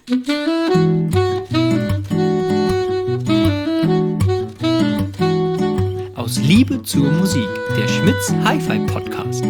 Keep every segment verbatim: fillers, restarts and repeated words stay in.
Aus Liebe zur Musik, der Schmitz Hi-Fi Podcast.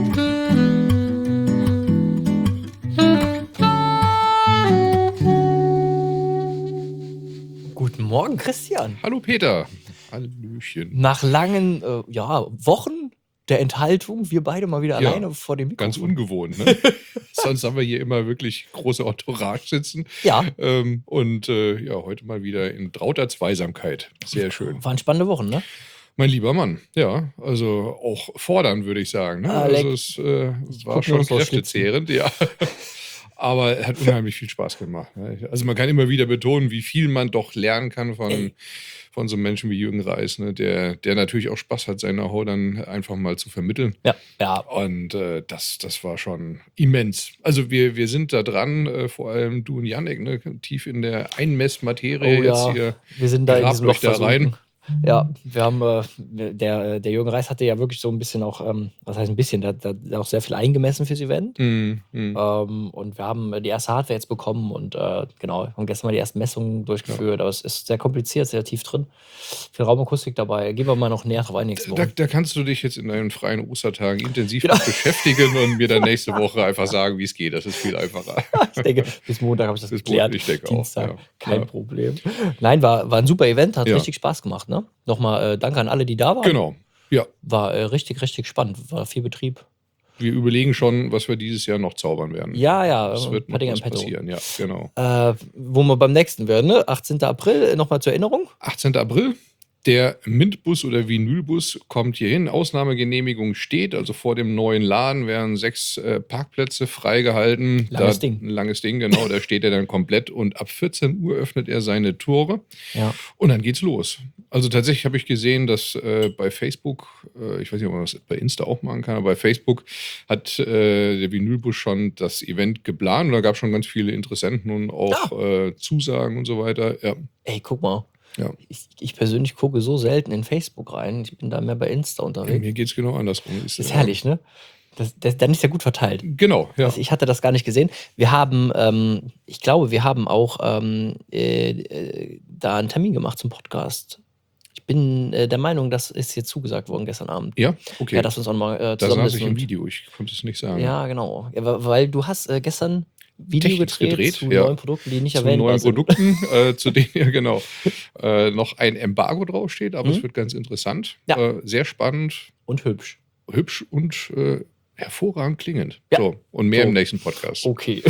Guten Morgen, Christian. Hallo Peter. Hallöchen. Nach langen äh, ja, Wochen der Enthaltung, wir beide mal wieder Ja, alleine vor dem Mikrofon. Ganz ungewohnt, ne? Sonst haben wir hier immer wirklich große Entourage sitzen. Ja. Ähm, und äh, ja, heute mal wieder in trauter Zweisamkeit. Sehr schön. Waren spannende Wochen, ne? Mein lieber Mann, ja, also auch fordernd, würde ich sagen. Ne? Alec, Also es äh, war guck schon nur so kräftezehrend, ja. Aber es hat unheimlich viel Spaß gemacht. Ne? Also man kann immer wieder betonen, wie viel man doch lernen kann von, von so einem Menschen wie Jürgen Reis, ne? der, der natürlich auch Spaß hat, sein Know-how dann einfach mal zu vermitteln. Ja, ja. Und äh, das, das war schon immens. Also wir, wir sind da dran, äh, vor allem du und Yannick, ne? Tief in der Einmessmaterie Oh jetzt ja, hier. wir sind da in grabt diesem Loch euch da rein. versunken. Ja, wir haben, äh, der, der Jürgen Reis hatte ja wirklich so ein bisschen auch, ähm, was heißt ein bisschen, der hat da auch sehr viel eingemessen fürs Event. Mm, mm. Ähm, und wir haben äh, die erste Hardware jetzt bekommen und äh, genau, haben gestern mal die ersten Messungen durchgeführt, aber es ist sehr kompliziert, sehr tief drin. Viel Raumakustik dabei. Gehen wir mal noch näher drauf ein nächste Da, Woche. da kannst du dich jetzt in deinen freien Ostertagen intensiv Genau. mit beschäftigen und mir dann nächste Woche einfach sagen, wie es geht. Das ist viel einfacher. Ich denke, bis Montag habe ich das Bis geklärt. Montag, ich denke auch, Dienstag, ja. kein Ja. Problem. Nein, war, war ein super Event, hat Ja. richtig Spaß gemacht. Ne? Nochmal äh, danke an alle, die da waren. Genau. Ja, War äh, richtig, richtig spannend. War viel Betrieb. wir überlegen schon, was wir dieses Jahr noch zaubern werden. Ja, ja, Es wird ein noch paar Dinge was im Petto. passieren, ja, genau. Äh, wo wir beim nächsten werden, ne? achtzehnten April, nochmal zur Erinnerung. achtzehnten April. Der Mintbus oder Vinylbus kommt hier hin. Ausnahmegenehmigung steht. Also vor dem neuen Laden werden sechs äh, Parkplätze freigehalten. Langes da, Ding. Ein langes Ding, genau. Da steht er dann komplett. Und ab vierzehn Uhr öffnet er seine Tore. Ja. Und dann geht's los. Also tatsächlich habe ich gesehen, dass äh, bei Facebook, äh, ich weiß nicht, ob man das bei Insta auch machen kann, aber bei Facebook hat äh, der Vinylbus schon das Event geplant. Und da gab es schon ganz viele Interessenten und auch äh, Zusagen und so weiter. Ja. Ey, guck mal. Ja. Ich, ich persönlich gucke so selten in Facebook rein. Ich bin da mehr bei Insta unterwegs. Mir geht's genau andersrum. Ist herrlich, ne? Das, das, dann ist ja gut verteilt. Genau, ja. Also ich hatte das gar nicht gesehen. Wir haben, ähm, ich glaube, wir haben auch ähm, äh, äh, da einen Termin gemacht zum Podcast. Ich bin äh, der Meinung, das ist jetzt zugesagt worden gestern Abend. Ja, okay. Ja, dass wir uns auch mal äh, da zusammen saß ich im Video, ich konnte es nicht sagen. Ja, genau. Ja, wa- weil du hast äh, gestern Video Technics gedreht, gedreht, zu ja. neuen Produkten, die nicht Zu erwähnt neuen sind. Produkten, äh, zu denen ja genau äh, noch ein Embargo draufsteht, aber Mhm. es wird ganz interessant. Ja. Äh, sehr spannend, Und hübsch. hübsch und äh, hervorragend klingend. Ja. So, und mehr So. im nächsten Podcast. Okay.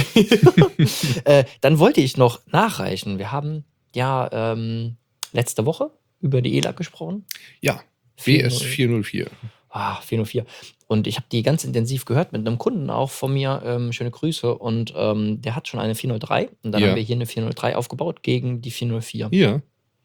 äh, dann wollte ich noch nachreichen. Wir haben ja ähm, letzte Woche über die E L A G gesprochen. Ja, B S vierhundertvier. Ah, vierhundertvier. Und ich habe die ganz intensiv gehört mit einem Kunden auch von mir. Ähm, schöne Grüße. Und ähm, der hat schon eine vierhundertdrei. Und dann Ja. haben wir hier eine vierhundertdrei aufgebaut gegen die vierhundertvier. Ja,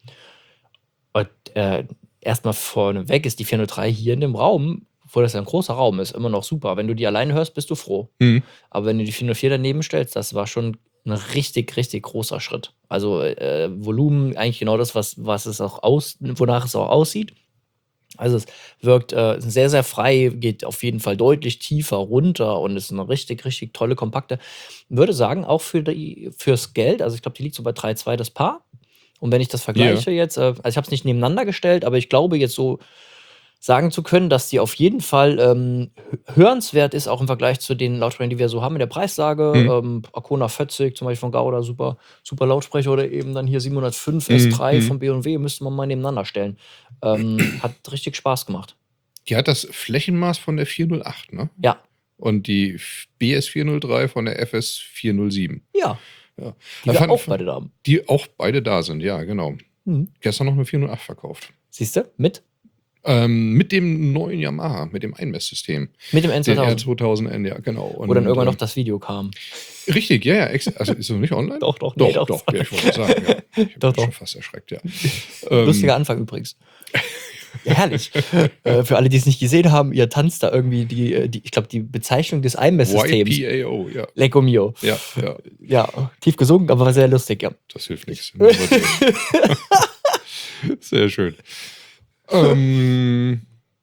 Und äh, erstmal vorneweg ist die vierhundertdrei hier in dem Raum, obwohl das ja ein großer Raum ist, immer noch super. Wenn du die alleine hörst, bist du froh. mhm. Aber wenn du die vierhundertvier daneben stellst, das war schon ein richtig, richtig großer Schritt. Also äh, Volumen, eigentlich genau das, was, was es auch aus, wonach es auch aussieht. Also es wirkt äh, sehr, sehr frei, geht auf jeden Fall deutlich tiefer runter und ist eine richtig, richtig tolle, kompakte. Würde sagen, auch für die, fürs Geld, also ich glaube, die liegt so bei drei Komma zwei das Paar. Und wenn ich das vergleiche jetzt, äh, also ich habe es nicht nebeneinander gestellt, aber ich glaube jetzt so sagen zu können, dass die auf jeden Fall ähm, hörenswert ist, auch im Vergleich zu den Lautsprechern, die wir so haben in der Preislage. Mhm. Ähm, Arcona vierzig zum Beispiel von Gauda, super, super Lautsprecher, oder eben dann hier siebenhundertfünf Mhm, S drei mhm. von B und W, müsste man mal nebeneinander stellen. Ähm, hat richtig Spaß gemacht. Die hat das Flächenmaß von der vierhundertacht, ne? Ja, Und die B S vierhundertdrei von der F S vierhundertsieben. ja, Ja. die Da wir fand- auch beide da haben. Die auch beide da sind, ja, genau. Mhm. Gestern noch eine vierhundertacht verkauft. Siehst du? Mit? Ähm, mit dem neuen Yamaha, mit dem Einmesssystem. Mit dem N Den R zweitausend. zweitausend N, ja, genau. Und, Wo dann irgendwann noch ähm, das Video kam. Richtig, ja, ja. ex- Also ist es noch nicht online? Doch, doch, doch, nee, doch. doch. Ja, ich wollte sagen, ja. Ich Doch, bin doch. schon fast erschreckt, ja. Ähm, Lustiger Anfang übrigens. Ja, herrlich. äh, für alle, die es nicht gesehen haben, ihr tanzt da irgendwie die, äh, die ich glaube, die Bezeichnung des Einmesssystems. Y P A O, ja. Lecco mio. Ja, ja, Ja, tief gesungen, aber war sehr lustig, ja. das hilft nichts. Sehr schön. Ähm,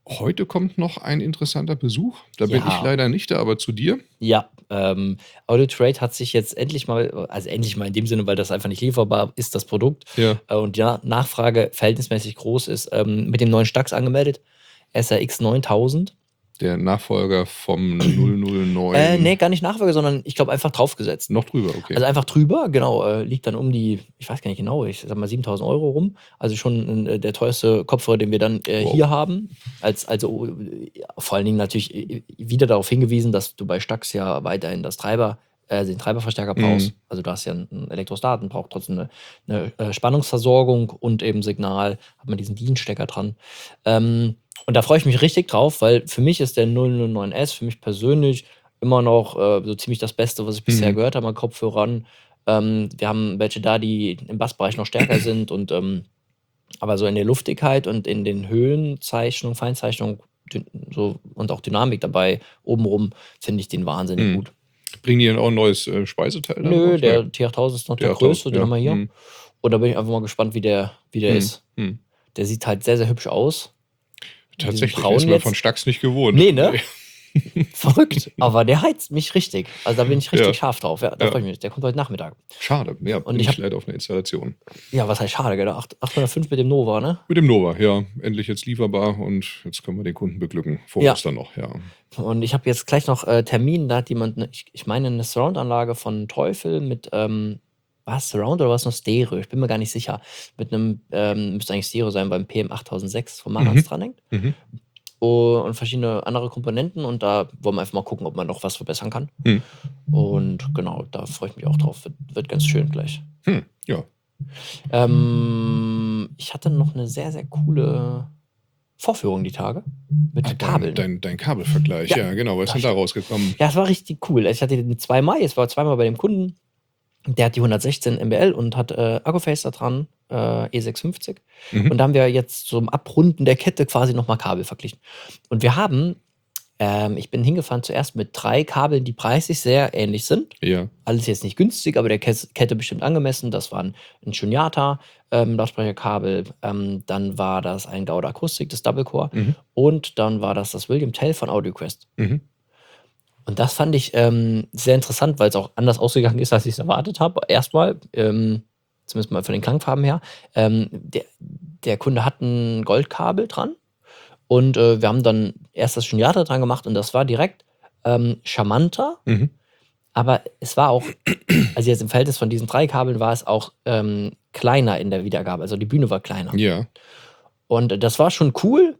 Heute kommt noch ein interessanter Besuch. Da bin ich Ja. leider nicht da, aber zu dir? Ja, ähm, Audio-Trade hat sich jetzt endlich mal also endlich mal in dem Sinne, weil das einfach nicht lieferbar ist, das Produkt, Ja. äh, und die Na Nachfrage verhältnismäßig groß ist, ähm, mit dem neuen Stax angemeldet, S R X neuntausend. Der Nachfolger vom null null neun. Äh, ne, gar nicht Nachfolger, sondern ich glaube einfach draufgesetzt. Noch drüber, okay. Also einfach drüber, genau, äh, liegt dann um die, ich weiß gar nicht genau, ich sage mal siebentausend Euro rum. Also schon äh, der teuerste Kopfhörer, den wir dann äh, Wow. hier haben. Als, also äh, vor allen Dingen natürlich äh, wieder darauf hingewiesen, dass du bei Stax ja weiterhin das Treiber, äh, den Treiberverstärker brauchst. Mhm. Also du hast ja einen Elektrostaten, braucht trotzdem eine, eine äh, Spannungsversorgung und eben Signal, hat man diesen D I N-Stecker dran. Ähm, und da freue ich mich richtig drauf, weil für mich ist der null null neun S für mich persönlich immer noch äh, so ziemlich das Beste, was ich bisher Mhm. gehört habe an Kopfhörern. Ähm, wir haben welche da, die im Bassbereich noch stärker sind und ähm, aber so in der Luftigkeit und in den Höhenzeichnungen, Feinzeichnungen dyn- so, und auch Dynamik dabei obenrum finde ich den wahnsinnig Mhm. gut. Bringen die dann auch ein neues äh, Speiseteil dann Nö, raus? der Nee. T achttausend ist noch der T achttausend, größte, den ja. haben wir hier. Mhm. Und da bin ich einfach mal gespannt, wie der, wie der Mhm. ist. Mhm. Der sieht halt sehr, sehr hübsch aus. Mit diesem Tatsächlich, Braun ist man jetzt. von Stax nicht gewohnt. Nee, ne? Verrückt. Aber der heizt mich richtig. Also da bin ich richtig Ja. scharf drauf. Ja, da Ja. freue ich mich. Der kommt heute Nachmittag. Schade, ja, Und bin ich ich hab- leider auf einer Installation. Ja, was heißt schade, gell? Acht- achthundertfünf mit dem Nova, ne? Mit dem Nova, ja. Endlich jetzt lieferbar und jetzt können wir den Kunden beglücken. Vor Ja. Ostern noch, ja. Und ich habe jetzt gleich noch äh, Termin, da hat jemand, ne, ich, ich meine, eine Surround-Anlage von Teufel mit, ähm, was, Surround oder was noch Stereo? Ich bin mir gar nicht sicher. Mit einem, ähm, müsste eigentlich Stereo sein, beim P M achttausendsechs von Marantz Mhm. dranhängt. Mhm. Oh, und verschiedene andere Komponenten und da wollen wir einfach mal gucken, ob man noch was verbessern kann. Mhm. Und genau, da freue ich mich auch drauf. Wird, wird ganz schön gleich. Hm. Ja. Ähm, ich hatte noch eine sehr, sehr coole Vorführung die Tage mit Ah, dein, Kabeln. dein, dein Kabelvergleich, Ja. ja, genau. Was ist denn da rausgekommen? Ja, es war richtig cool. Ich hatte den zweimal, jetzt war zweimal bei dem Kunden. Der hat die hundertsechzehn M B L und hat äh, Akkuface da dran, äh, E sechshundertfünfzig. Mhm. Und da haben wir jetzt zum Abrunden der Kette quasi nochmal Kabel verglichen. Und wir haben, ähm, ich bin hingefahren zuerst mit drei Kabeln, die preislich sehr ähnlich sind. Ja. Alles jetzt nicht günstig, aber der Kes- Kette bestimmt angemessen. Das waren ein Shunyata ähm, Lautsprecherkabel, ähm, dann war das ein Gauda Akustik, das Double Core, Mhm. und dann war das das William Tell von AudioQuest. Mhm. Und das fand ich ähm, sehr interessant, weil es auch anders ausgegangen ist, als ich es erwartet habe. Erstmal, ähm, zumindest mal von den Klangfarben her, ähm, der, der Kunde hat ein Goldkabel dran und äh, wir haben dann erst das Shunyata dran gemacht und das war direkt ähm, charmanter, Mhm. aber es war auch, also jetzt im Verhältnis von diesen drei Kabeln war es auch ähm, kleiner in der Wiedergabe, also die Bühne war kleiner. Ja. Und äh, das war schon cool.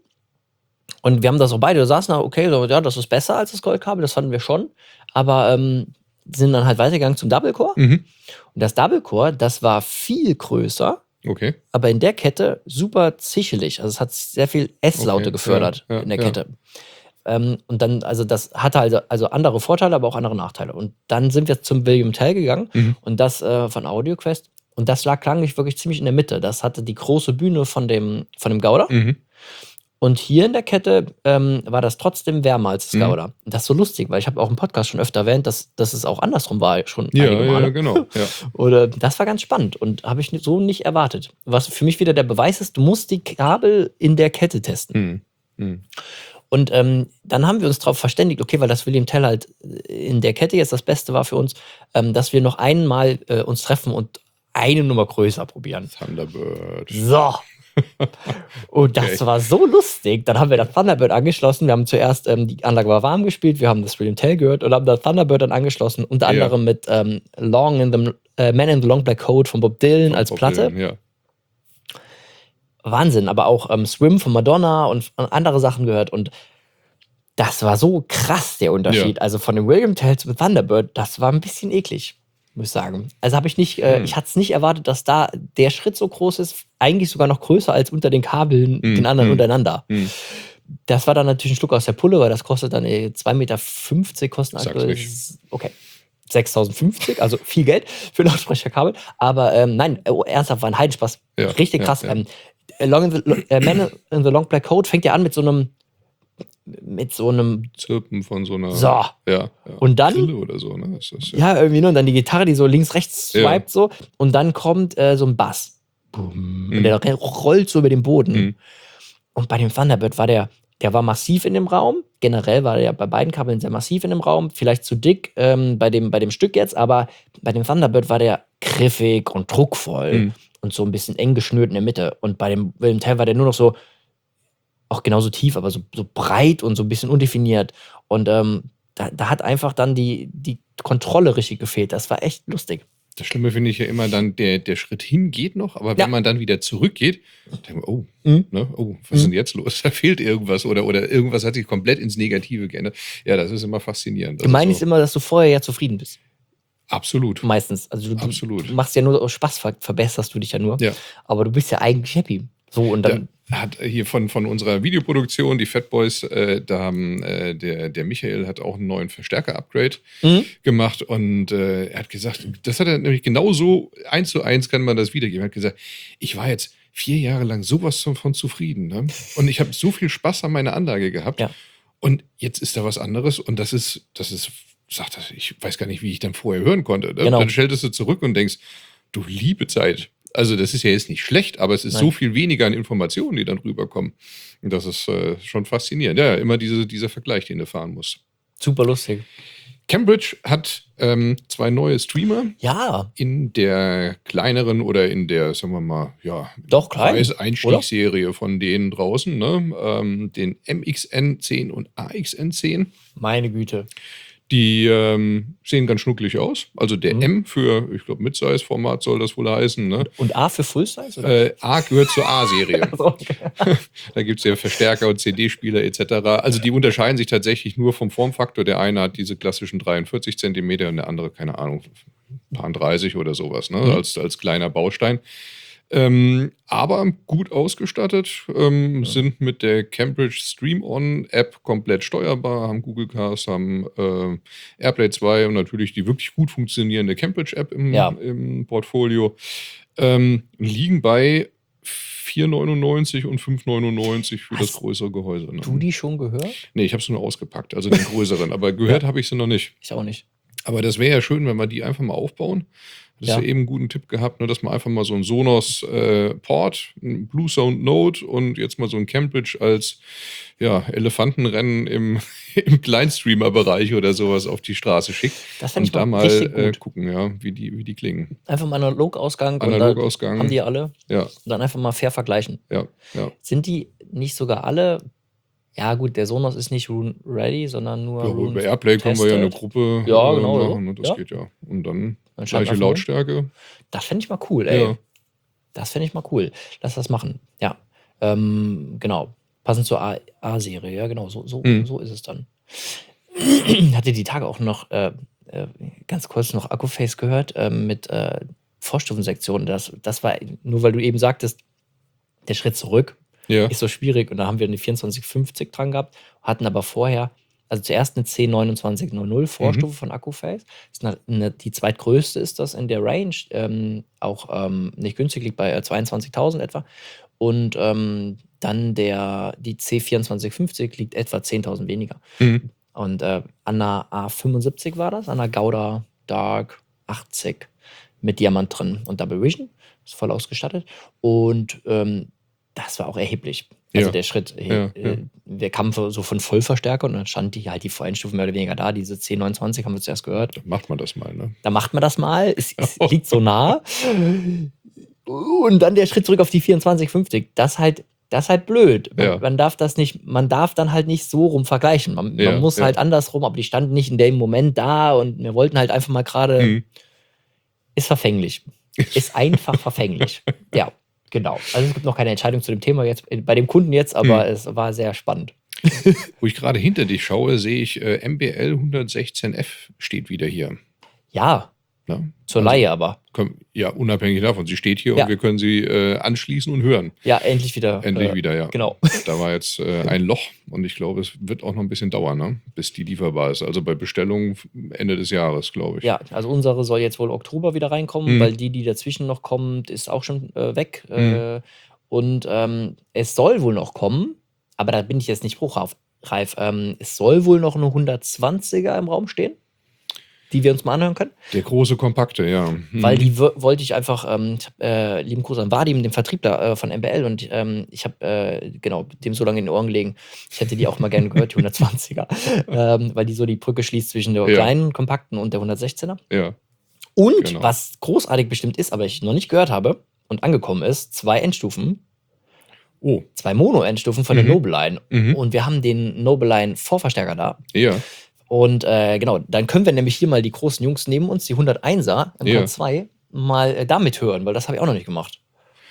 Und wir haben das auch beide, wir saßen da, okay, so, ja, das ist besser als das Goldkabel, das fanden wir schon. Aber ähm, sind dann halt weitergegangen zum Double Core. Mhm. Und das Double Core, das war viel größer, Okay. aber in der Kette super zichelig. Also es hat sehr viel S-Laute Okay, gefördert ja, ja, in der ja. Kette. Ähm, und dann, also das hatte also, also andere Vorteile, aber auch andere Nachteile. Und dann sind wir zum William Tell gegangen Mhm. und das äh, von AudioQuest. Und das lag klanglich wirklich ziemlich in der Mitte. Das hatte die große Bühne von dem, von dem Gauda. Mhm. Und hier in der Kette ähm, war das trotzdem wärmer als das Mhm. Gauda. Und das ist so lustig, weil ich habe auch im Podcast schon öfter erwähnt, dass, dass es auch andersrum war, schon Ja, einige ja, Male. genau. Ja. Oder das war ganz spannend und habe ich so nicht erwartet. Was für mich wieder der Beweis ist, du musst die Kabel in der Kette testen. Mhm. Mhm. Und ähm, dann haben wir uns darauf verständigt, okay, weil das William Tell halt in der Kette jetzt das Beste war für uns, ähm, dass wir noch einmal äh, uns treffen und eine Nummer größer probieren. Thunderbird. So. Und Okay. das war so lustig. Dann haben wir das Thunderbird angeschlossen. Wir haben zuerst, ähm, die Anlage war warm gespielt, wir haben das William Tell gehört und haben das Thunderbird dann angeschlossen, unter Ja. anderem mit ähm, Long in the, äh, Man in the Long Black Coat von Bob Dylan als Bob Platte. Dylan, ja. Wahnsinn, aber auch ähm, Swim von Madonna und andere Sachen gehört und das war so krass, der Unterschied. Also von dem William Tell zum Thunderbird, das war ein bisschen eklig, muss ich sagen. Also habe ich nicht, äh, Hm. ich hatte es nicht erwartet, dass da der Schritt so groß ist, eigentlich sogar noch größer als unter den Kabeln, Hm, den anderen hm. untereinander. Hm. Das war dann natürlich ein Schluck aus der Pulle, weil das kostet dann äh, zwei Meter fünfzig kosten Sag's aktuell. nicht. Okay. sechstausendfünfzig, also viel Geld für Lautsprecherkabel. Aber ähm, nein, oh, ernsthaft, war ein Heidenspaß. Ja, Richtig ja, krass. ja. Ähm, Long in the, äh, Man in the Long Black Coat fängt ja an mit so einem mit so einem Zirpen von so einer. So. Ja, ja. Und dann- Brille oder so, ne? Ist das, Ja, irgendwie, ne? Und dann die Gitarre, die so links, rechts Ja. swiped so. Und dann kommt äh, so ein Bass. Boom. Mhm. Und der rollt so über den Boden. Mhm. Und bei dem Thunderbird war der Der war massiv in dem Raum. Generell war der bei beiden Kabeln sehr massiv in dem Raum. Vielleicht zu dick ähm, bei, dem, bei dem Stück jetzt, aber bei dem Thunderbird war der griffig und druckvoll Mhm. und so ein bisschen eng geschnürt in der Mitte. Und bei dem William Tell war der nur noch so, auch genauso tief, aber so, so breit und so ein bisschen undefiniert. Und ähm, da, da hat einfach dann die, die Kontrolle richtig gefehlt. Das war echt lustig. Das Schlimme finde ich ja immer dann, der, der Schritt hin geht noch, aber wenn Ja. man dann wieder zurückgeht, denkt man, oh, Mhm. ne, oh, was ist Mhm. denn jetzt los? Da fehlt irgendwas oder, oder irgendwas hat sich komplett ins Negative geändert. Ja, das ist immer faszinierend. Das Gemein ist ist so, immer, dass du vorher ja zufrieden bist. absolut. Meistens. Also du, Absolut. du machst ja nur aus Spaß, ver verbesserst du dich ja nur. Ja. Aber du bist ja eigentlich happy. So, und dann. Da hat hier von, von unserer Videoproduktion, die Fatboys, äh, da haben äh, der, der Michael hat auch einen neuen Verstärker-Upgrade Mhm. gemacht und äh, er hat gesagt, das hat er nämlich genauso eins zu eins kann man das wiedergeben. Er hat gesagt, ich war jetzt vier Jahre lang sowas von, von zufrieden, ne? Und ich habe so viel Spaß an meiner Anlage gehabt. Ja. Und jetzt ist da was anderes und das ist, das ist, sagt er, ich weiß gar nicht, wie ich dann vorher hören konnte. Dann, Genau. dann stelltest du zurück und denkst, du liebe Zeit. Also das ist ja jetzt nicht schlecht, aber es ist Nein. so viel weniger an Informationen, die dann rüberkommen. Und das ist äh, schon faszinierend. Ja, immer diese, dieser Vergleich, den du fahren musst. Super lustig. Cambridge hat ähm, zwei neue Streamer Ja, in der kleineren oder in der, sagen wir mal, ja, doch klein. Preiseinstiegsserie von denen draußen, ne? Ähm, den M X N zehn und A X N zehn. Meine Güte. Die ähm, sehen ganz schnucklig aus. Also der Mhm. M für, ich glaube, Mid-Size-Format soll das wohl heißen. Ne? Und A für Full Size? Oder? Äh, A gehört zur A-Serie. Also, okay. Da gibt es ja Verstärker und C D-Spieler et cetera. Also die unterscheiden sich tatsächlich nur vom Formfaktor. Der eine hat diese klassischen dreiundvierzig Zentimeter und der andere, keine Ahnung, paar dreißig oder sowas, ne? Mhm. als, als kleiner Baustein. Ähm, aber gut ausgestattet, ähm, Ja. sind mit der Cambridge Stream-On-App komplett steuerbar, haben Google Cast, haben äh, AirPlay zwei und natürlich die wirklich gut funktionierende Cambridge-App im, Ja. im Portfolio. Ähm, liegen bei vier neunundneunzig und fünf neunundneunzig für das Hast größere Gehäuse. Ne? du die schon gehört? Nee, ich habe es nur ausgepackt, also den größeren, aber gehört Ja. habe ich sie noch nicht. Ich auch nicht. Aber das wäre ja schön, wenn wir die einfach mal aufbauen. Das Ja. ist ja eben einen guten Tipp gehabt, ne, dass man einfach mal so einen Sonos äh, Port, einen Blue Sound Note und jetzt mal so ein Cambridge als ja, Elefantenrennen im, im Kleinstreamer-Bereich oder sowas auf die Straße schickt. Das fände Und ich da mal mal richtig äh, gut. gucken, ja, wie die, wie die klingen. Einfach mal Analogausgang und da Analogausgang. haben die ja alle. Ja, Und dann einfach mal fair vergleichen. ja, ja. Sind die nicht sogar alle? Ja, gut, der Sonos ist nicht Rune Ready, sondern nur Ja, Rune über Airplay können wir ja eine tested. Gruppe Ja, äh, genau so. machen, ne? Das Ja. geht ja. Und dann Dann schreibt gleiche einfach rein. Lautstärke. Das fände ich mal cool, ey. Ja, Das fände ich mal cool. Lass das machen. Ja. Ähm, genau. Passend zur A- A-Serie, ja, genau. So, so, Mhm. so ist es dann. Hatte die Tage auch noch äh, äh, ganz kurz noch Akkuface gehört ähm, mit äh, Vorstufensektionen. Das, das war, nur weil du eben sagtest, der Schritt zurück ja. ist so schwierig. Und da haben wir eine vierundzwanzig fünfzig dran gehabt, hatten aber vorher, also zuerst eine C neunundzwanzig null null Vorstufe Mhm. von Akkuface. Ist eine, eine, die zweitgrößte ist das in der Range. Ähm, auch ähm, nicht günstig, liegt bei äh, zweiundzwanzigtausend etwa. Und ähm, dann der, die C vierundzwanzig fünfzig liegt etwa zehntausend weniger. Mhm. Und äh, an einer A fünfundsiebzig war das, an einer Gouda Dark achtzig mit Diamant drin und Double Vision. Ist voll ausgestattet. Und ähm, das war auch erheblich. Also Ja. der Schritt, äh, Ja, ja. äh, wir kamen so von Vollverstärker und dann stand die halt die Voreinstufe mehr oder weniger da. Diese C neunundzwanzig haben wir zuerst gehört. Dann macht man das mal, ne? Da macht man das mal, es, es liegt so nah. Und dann der Schritt zurück auf die vierundzwanzig fünfzig. Das halt, das ist halt blöd. Man, Ja. man darf das nicht, man darf dann halt nicht so rum vergleichen. Man, Ja, man muss ja. halt andersrum, aber die standen nicht in dem Moment da und wir wollten halt einfach mal gerade. Mhm. Ist verfänglich. Ist einfach verfänglich. Ja, genau. Also es gibt noch keine Entscheidung zu dem Thema jetzt, bei dem Kunden jetzt, aber Mhm. es war sehr spannend. Wo ich gerade hinter dich schaue, sehe ich äh, M B L hundertsechzehn F steht wieder hier. Ja, Ne? zur Also, Laie aber. können, ja, unabhängig davon. Sie steht hier Ja. und wir können sie äh, anschließen und hören. Ja, endlich wieder. Endlich äh, wieder, ja. Genau. Da war jetzt äh, ein Loch und ich glaube, es wird auch noch ein bisschen dauern, ne? Bis die lieferbar ist. Also bei Bestellung Ende des Jahres, glaube ich. Ja, also unsere soll jetzt wohl Oktober wieder reinkommen, Mhm. weil die, die dazwischen noch kommt, ist auch schon äh, weg. Mhm. Äh, und ähm, es soll wohl noch kommen, aber da bin ich jetzt nicht spruchreif. Ähm, es soll wohl noch eine hundertzwanziger im Raum stehen. die wir uns mal anhören können. Der große Kompakte, ja. Mhm. Weil die w- wollte ich einfach, ähm, ich hab, äh, lieben Gruß an Vadim, dem Vertriebler äh, von M B L, und ähm, ich habe äh, genau dem so lange in den Ohren gelegen. Ich hätte die auch mal gerne gehört, die hundertzwanziger, ähm, weil die so die Brücke schließt zwischen der Ja. kleinen Kompakten und der hundertsechzehner. Ja. Und Genau. was großartig bestimmt ist, aber ich noch nicht gehört habe und angekommen ist, zwei Endstufen, Oh. zwei Mono-Endstufen von Mhm. der Nobeline. Mhm. Und wir haben den Nobeline Vorverstärker da. Ja. Und äh, genau, dann können wir nämlich hier mal die großen Jungs neben uns, die hunderteinser im Ja. K zwei, mal äh, damit hören, weil das habe ich auch noch nicht gemacht.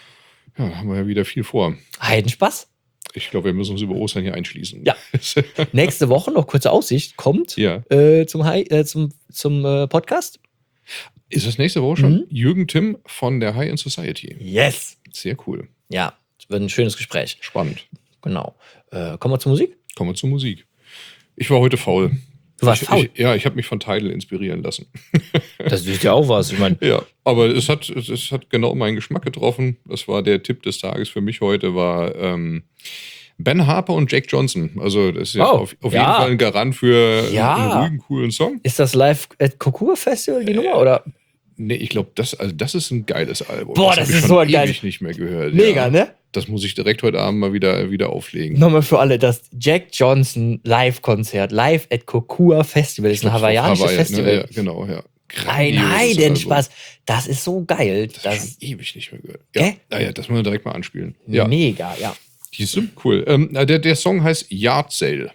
Ja, haben wir ja wieder viel vor. Heidenspaß. Ich glaube, wir müssen uns über Ostern hier einschließen. Ja. Nächste Woche noch kurze Aussicht kommt Ja. äh, zum, Hi äh, zum, zum äh, Podcast. Ist das nächste Woche schon? Mhm. Jürgen Timm von der High End Society. Yes. Sehr cool. Ja, wird ein schönes Gespräch. Spannend. Genau. Äh, kommen wir zur Musik? Kommen wir zur Musik. Ich war heute faul. Du warst ich, faul? Ich, ja, ich habe mich von Tidal inspirieren lassen. Das ist ja auch was. Ich meine, Ja, aber es hat, es, es hat genau meinen Geschmack getroffen. Das war der Tipp des Tages für mich heute, war ähm, Ben Harper und Jack Johnson. Also das ist ja Oh, auf, auf ja. jeden Fall ein Garant für Ja. einen ruhigen, coolen Song. ist das Live at Kokura Festival die Nummer? Oder? Nee, ich glaube, das, also das ist ein geiles Album. Boah, hab das ich ist schon so ein ewig geiles- nicht mehr gehört. Mega, ja. ne? Das muss ich direkt heute Abend mal wieder, wieder auflegen. Nochmal für alle, das Jack Johnson Live-Konzert, Live at Kokua Festival, ist ein hawaiianisches Hawaii, Festival. Ne? Ja, genau, ja. Ein Grandioses Heidenspaß. Das ist so geil. Album. Das habe ich Das schon ewig nicht mehr gehört. Ja, Gell? naja, das müssen wir direkt mal anspielen. Ja, mega, ja. die sind cool. Ähm, der, der Song heißt Yard Sale.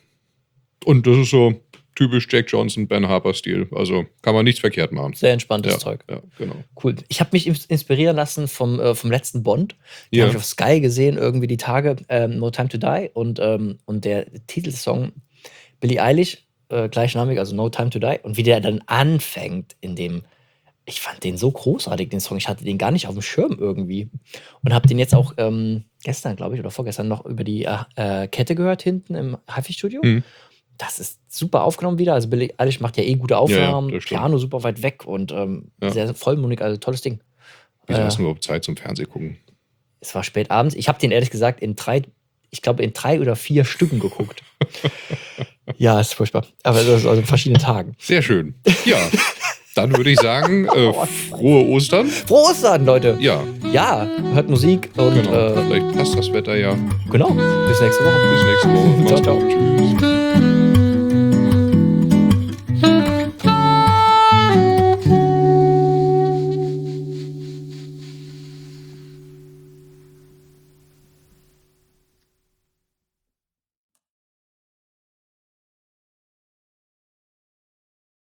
Und das ist so typisch Jack Johnson, Ben Harper-Stil. Also kann man nichts verkehrt machen. Sehr entspanntes Ja, Zeug. ja, genau. Cool. Ich habe mich ins- inspirieren lassen vom, äh, vom letzten Bond. Den Ja. habe ich auf Sky gesehen, irgendwie die Tage, ähm, No Time to Die. Und, ähm, und der Titelsong Billie Eilish, äh, gleichnamig, also No Time to Die. Und wie der dann anfängt in dem, ich fand den so großartig, den Song. Ich hatte den gar nicht auf dem Schirm irgendwie. Und habe den jetzt auch ähm, gestern, glaube ich, oder vorgestern noch über die äh, äh, Kette gehört, hinten im HiFi-Studio. Mhm. Das ist super aufgenommen wieder. Also Billie Eilish macht ja eh gute Aufnahmen. das stimmt. Piano super weit weg und ähm, Ja. sehr vollmundig, also tolles Ding. Wie Äh, hast du überhaupt Zeit zum Fernseh gucken? Es war spät abends. Ich habe den ehrlich gesagt in drei, ich glaube in drei oder vier Stücken geguckt. Ja, ist furchtbar. Aber das ist also in verschiedenen Tagen. Sehr schön. Ja, dann würde ich sagen, äh, frohe Ostern. Frohe Ostern, Leute! Ja, Ja, hört Musik und genau. äh, Vielleicht passt das Wetter ja. genau. Bis nächste Woche. Bis nächste Woche. Macht's Ciao, ciao. gut. Tschüss.